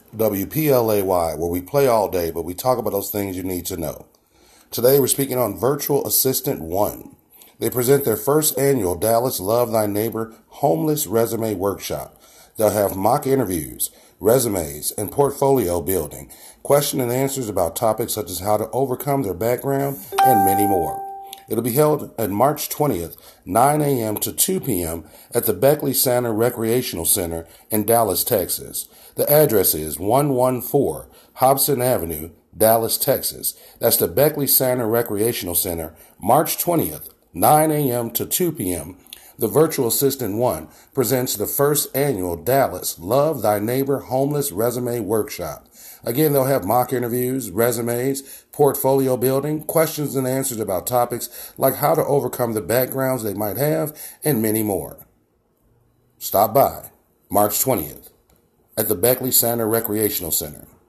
WPLAY, where we play all day, but we talk about those things you need to know. Today we're speaking on Virtual Assistant 1. They present their first annual Dallas Love Thy Neighbor Homeless Resume Workshop. They'll have mock interviews, resumes, and portfolio building, question and answers about topics such as how to overcome their background, and many more. It'll be held on March 20th, 9 a.m. to 2 p.m. at the Beckley Center Recreational Center in Dallas, Texas. The address is 114 Hobson Avenue, Dallas, Texas. That's the Beckley Center Recreational Center, March 20th, 9 a.m. to 2 p.m. The Virtual Assistant 1 presents the first annual Dallas Love Thy Neighbor Homeless Resume Workshop. Again, they'll have mock interviews, resumes, portfolio building, questions and answers about topics like how to overcome the backgrounds they might have, and many more. Stop by March 20th at the Beckley Center Recreational Center.